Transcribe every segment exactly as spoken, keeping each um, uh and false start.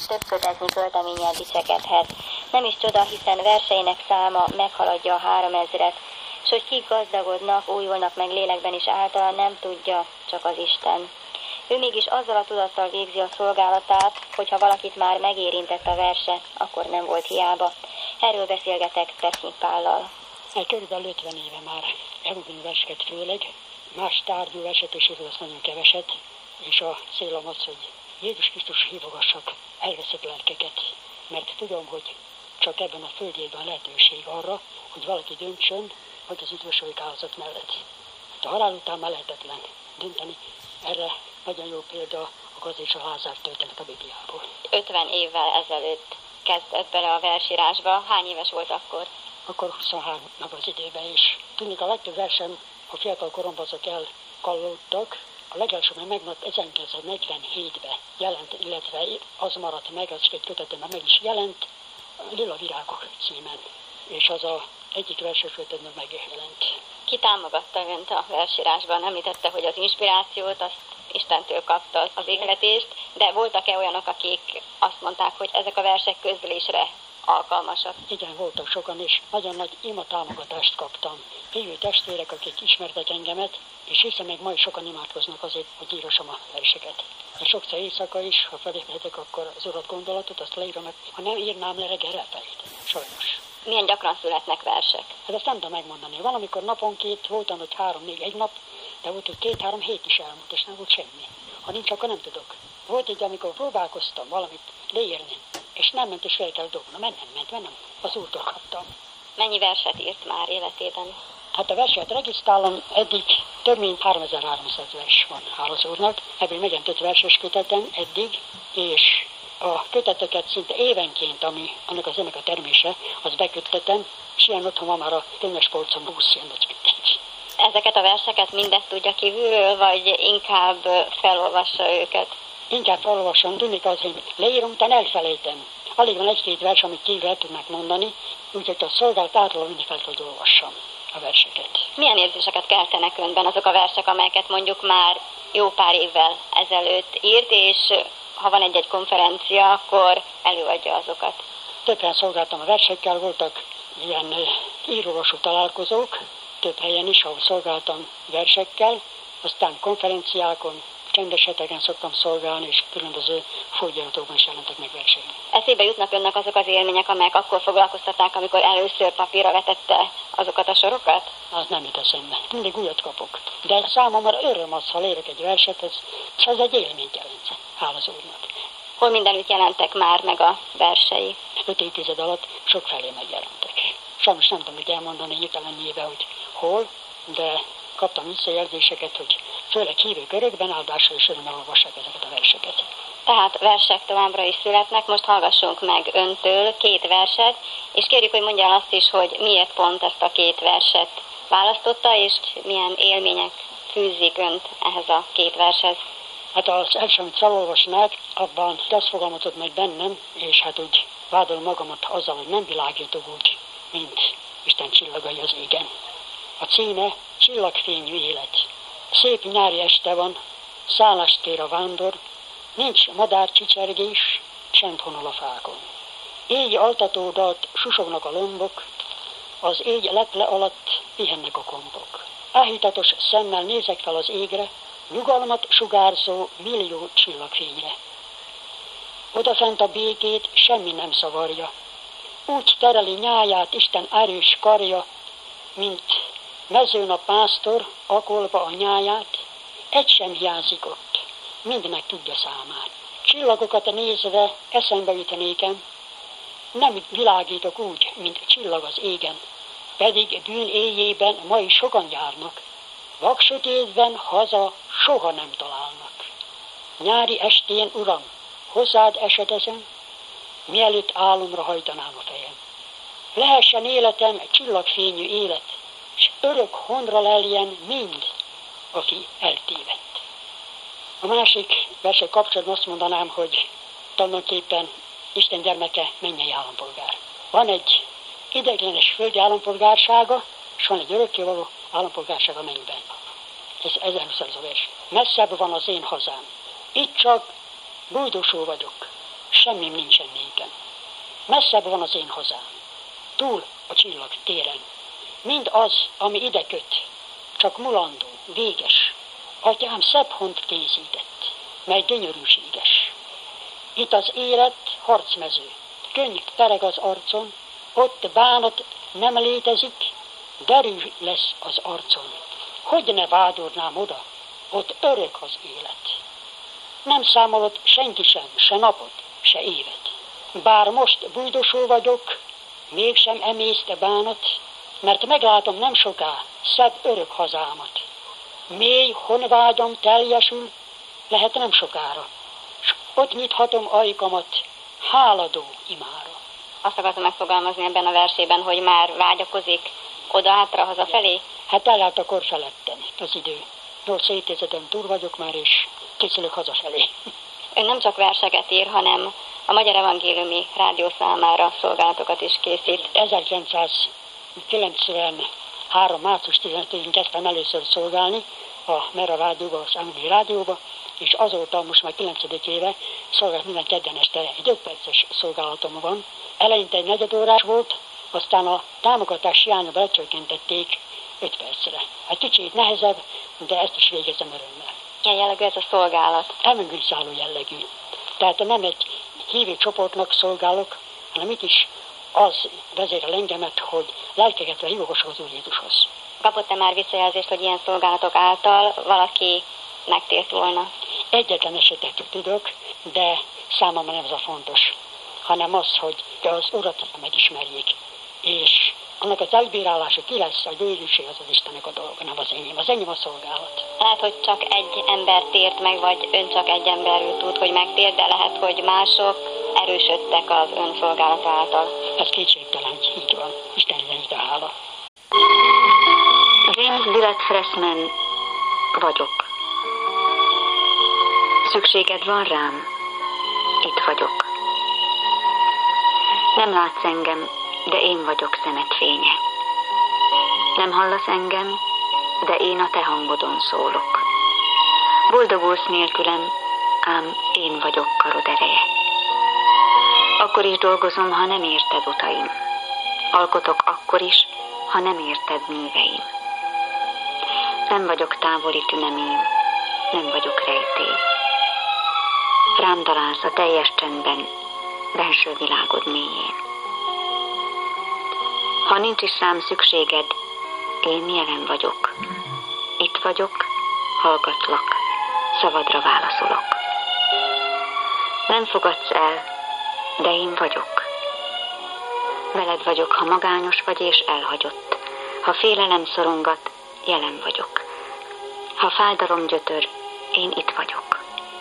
több kötetnyi költeményel dicsekedhet. Nem is csoda, hiszen verseinek száma meghaladja a háromezret, s hogy kik gazdagodnak, újulnak meg lélekben is általa, nem tudja, csak az Isten. Ő mégis azzal a tudattal végzi a szolgálatát, hogyha valakit már megérintett a verse, akkor nem volt hiába. Erről beszélgetek Tesznyik Pállal. Körülbelül ötven éve már elugni verseket főleg, más tárgyú verset is írva, az nagyon keveset, és a célom az, hogy Jézus Krisztus hívogassak elveszett lelkeket, mert tudom, hogy csak ebben a földjében lehetőség arra, hogy valaki döntsön, hogy az üdvösöljük áldozat mellett. A halál után már lehetetlen dönteni. Erre nagyon jó példa a Gaz és a Lázár történet a Bibliából. ötven évvel ezelőtt kezdett bele a versírásba. Hány éves volt akkor? Akkor huszonháromnak az időben is. Tudnék, a legtöbb versem a fiatal koromban azok elkallódtak. A legelső, mert megmaradt ezerkilencszáznegyvenhétben jelent, illetve az maradt meg, az egy kötetemben meg is jelent, Lila virágok címen. És az a egyik verses kötetben megjelent. Ki támogatta önt a versírásban? Említette, hogy az inspirációt, azt Istentől kapta az ihletést, de voltak-e olyanok, akik azt mondták, hogy ezek a versek közlésre alkalmasak? Igen, voltak sokan, és nagyon nagy ima támogatást kaptam. Hívő testvérek, akik ismertek engemet, és hiszem még ma is sokan imádkoznak azért, hogy írassam a verseket. De sokszor éjszaka is, ha felébredek, akkor az urat gondolatot, azt leírom, mert ha nem írnám le, reggel elfelejtem. Sajnos. Milyen gyakran születnek versek? Hát ezt nem tudom megmondani. Valamikor naponként voltam, hogy három-négy egy nap, de volt, hogy két-három hét is elmúlt, és nem volt semmi. Ha nincs, akkor nem tudok. Volt egy, amikor próbálkoztam valamit leírni, és nem ment, és fel kell dobnom, mert nem ment, mert nem. Az úrtól kaptam. Mennyi verset írt már életében? Hát a verset regisztrálom, eddig több mint háromezer-háromszáz vers van, hála az úrnak. Ebből megint öt verses kötetem eddig, és a köteteket szinte évenként, ami annak az ennek a termése, az beköttetem, és ilyen otthon van már a könyves polcon húsz ilyen nagy kötet. Ezeket a verseket mindet tudja kívülről, vagy inkább felolvassa őket? Inkább felolvasom, tudnék az, hogy leírom, utána elfelejtem. Alig van egy-két vers, amit kívül el tudnak mondani, úgyhogy a szolgálat által mindig fel tud olvassam a verseket. Milyen érzéseket keltenek önben azok a versek, amelyeket mondjuk már jó pár évvel ezelőtt írt, és ha van egy-egy konferencia, akkor előadja azokat? Többen szolgáltam a versekkel, voltak ilyen írólvasó találkozók, több helyen is, ahol szolgáltam versekkel, aztán konferenciákon, csendeseteken szoktam szolgálni, és különböző folyóiratokban is jelentek meg versei. Eszébe jutnak önnek azok az élmények, amelyek akkor foglalkoztatták, amikor először papírra vetette azokat a sorokat? Az nem jut eszembe. Mindig újat kapok. De számomra öröm az, ha leírok egy verset, ez, és ez egy élményt jelent. Hála az úrnak. Hol mindenütt jelentek már meg a versei? Öt évtized alatt sok felé megjelentek. Sajnos nem tudom, hogy elmondani hirtelenjébe, hogy hol, de kaptam visszajelzéseket, hogy főleg hívő körökben áldással és örömmel olvassák ezeket a verseket. Tehát versek továbbra is születnek, most hallgassunk meg öntől két verset, és kérjük, hogy mondja el azt is, hogy miért pont ezt a két verset választotta, és milyen élmények fűzik önt ehhez a két vershez. Hát az első, amit felolvasnák, abban azt fogalmazott meg bennem, és hát úgy vádolom magamat azzal, hogy nem világítok úgy, mint Isten csillagai az égen. A címe Csillagfényű élet. Szép nyári este van, szállást tér a vándor, nincs madárcsicsergés, csend honol a fákon. Éj altatódalt susognak a lombok, az égy leple alatt pihennek a kompok. Áhítatos szemmel nézek fel az égre, nyugalmat sugárzó millió csillagfényre. Odafent a békét semmi nem szavarja. Úgy tereli nyáját Isten erős karja, mint mezőn a pásztor akolba a nyáját, egy sem hiányzik ott, mindenek tudja számát. Csillagokat nézve eszembe jut nékem, nem világítok úgy, mint csillag az égen, pedig bűn éjjében ma is sokan járnak, vaksötétben haza soha nem találnak. Nyári estén, Uram, hozzád esedezem, mielőtt álomra hajtanám a fejem. Lehessen életem csillagfényű élet, és örök honra leljen mind, aki eltévedt. A másik versek kapcsolatban azt mondanám, hogy tulajdonképpen Isten gyermeke mennyei állampolgár. Van egy ideiglenes földi állampolgársága, és van egy örökkévaló állampolgárság a mennyben. Ez ezerhúsz a vers. Messzebb van az én hazám. Itt csak bújdosó vagyok, s semmim nincsen nékem. Messzebb van az én hazám, túl a csillag téren. Mind az, ami ide köt, csak mulandó, véges. Atyám szebb hont készített, mely gyönyörűséges. Itt az élet harcmező, könny tereg az arcon, ott bánat nem létezik, derű lesz az arcon. Hogy ne vágyódnám oda, ott örök az élet. Nem számolod senki sem, se napot, se évet. Bár most bújdosó vagyok, mégsem emészte bánat, mert meglátom nem soká szebb örök hazámat. Mély honvágyam teljesül, lehet nem sokára, s ott nyithatom ajkamat háladó imára. Azt akartam megfogalmazni ebben a versében, hogy már vágyakozik oda-hátra hazafelé? Hát eljárt a kor felettem az idő. Nyolc évtizeden túl vagyok már, és készülök hazafelé. Ön nem csak verseket ír, hanem a Magyar Evangéliumi Rádió számára szolgálatokat is készít. ezerkilencszázkilencvenhárom. március tizenötödikén kezdtem először szolgálni a Mera Rádióba, az Angli Rádióba, és azóta most már kilencedik éve szolgált minden kedden este egy öt perces szolgálatom van. Eleinte egy negyedórás volt, aztán a támogatás hiányába lecsökkentették öt percre. Hát kicsit nehezebb, de ezt is végezem örömmel. Milyen jellegű ez a szolgálat? Evangélizáció jellegű. Tehát nem egy hívő csoportnak szolgálok, hanem itt is az vezérel engemet, hogy lelkeket hívogosok az Úr Jézushoz. Kapott-e már visszajelzést, hogy ilyen szolgálatok által valaki megtért volna? Egyetlen esetet tudok, de számomra nem ez a fontos, hanem az, hogy az Urat megismerjék, és annak az elbírálása ki lesz, a győzőség az az Istennek a dolga, nem az enyém. Az enyém a szolgálat. Lehet, hogy csak egy ember tért meg, vagy ön csak egy emberről tud, hogy megtért, de lehet, hogy mások erősödtek az ön szolgálata által. Ez kétségtelen, így van. Isten irányít a hála. James Willett Freshman vagyok. Szükséged van rám? Itt vagyok. Nem látsz engem, de én vagyok szemed fénye. Nem hallasz engem, de én a te hangodon szólok. Boldogulsz nélkülem, ám én vagyok karod ereje. Akkor is dolgozom, ha nem érted utaim. Alkotok akkor is, ha nem érted műveim. Nem vagyok távoli tünemény, nem vagyok rejtély. Rám találsz a teljes csendben, benső világod mélyén. Ha nincs is rám szükséged, én jelen vagyok. Itt vagyok, hallgatlak, szavadra válaszolok. Nem fogadsz el, de én vagyok. Veled vagyok, ha magányos vagy és elhagyott. Ha félelem szorongat, jelen vagyok. Ha fájdalom gyötör, én itt vagyok.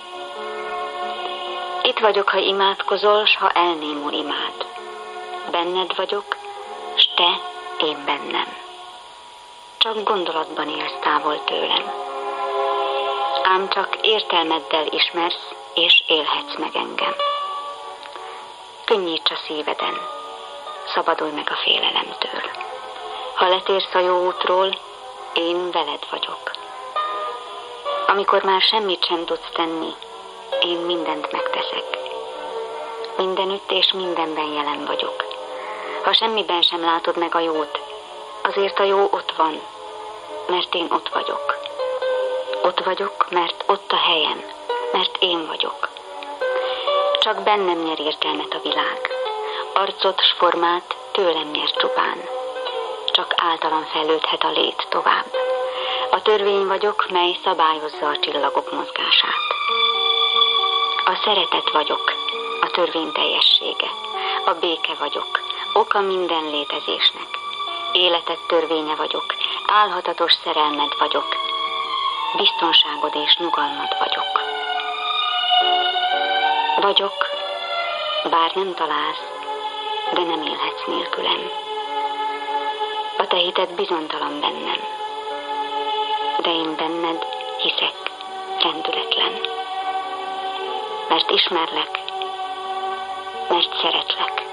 Itt vagyok, ha imádkozol, s ha elnémul imád. Benned vagyok, s te, én bennem. Csak gondolatban élsz távol tőlem. Ám csak értelmeddel ismersz, és élhetsz meg engem. Könnyíts a szíveden, szabadulj meg a félelemtől. Ha letérsz a jó útról, én veled vagyok. Amikor már semmit sem tudsz tenni, én mindent megteszek. Mindenütt és mindenben jelen vagyok. Ha semmiben sem látod meg a jót, azért a jó ott van, mert én ott vagyok. Ott vagyok, mert ott a helyem, mert én vagyok. Csak bennem nyer értelmet a világ. Arcot s formát tőlem nyer csupán. Csak általam fejlődhet a lét tovább. A törvény vagyok, mely szabályozza a csillagok mozgását. A szeretet vagyok, a törvény teljessége. A béke vagyok, oka minden létezésnek. Életed törvénye vagyok, álhatatos szerelmed vagyok. Biztonságod és nyugalmad vagyok. Vagyok, bár nem találsz, de nem élhetsz nélkülem. A te hited bizonytalan bennem, de én benned hiszek, rendületlen. Mert ismerlek, mert szeretlek.